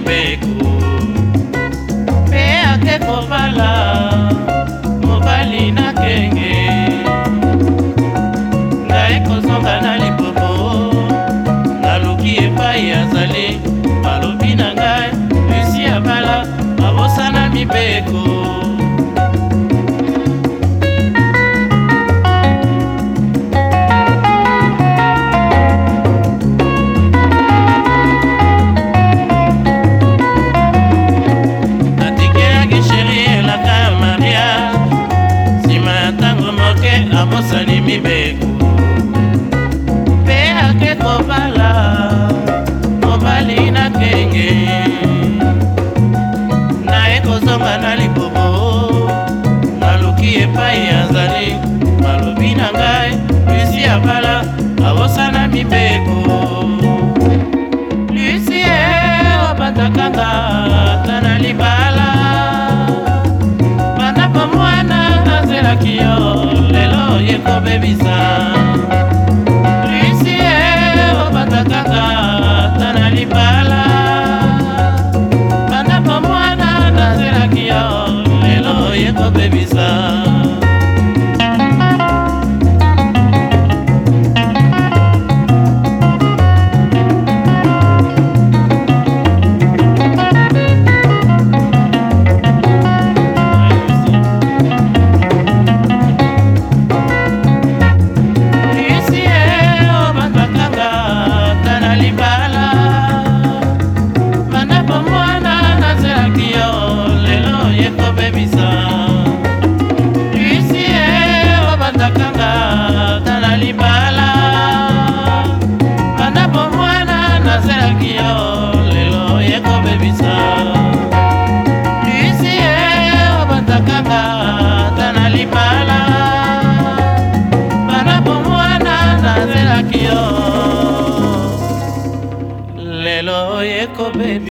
mibeko pe ake kobala mobali na kenge ngai kozonga na lipopo naluki epai azali balobi na ngai Lucy abala abosana mibeko abosani mibeko pe ake kobala mobali na kenge naye kozonga na libobo naluki epai azali balobi na ngai Lucy abala abosana mibeko Lucy obatakanga tana libala banapo mwana nazelaki yo yeko bebisa Lucy obatakanga tana libala banapo mwana nazelaki yo lelo yeko bebisa lelo yeko baby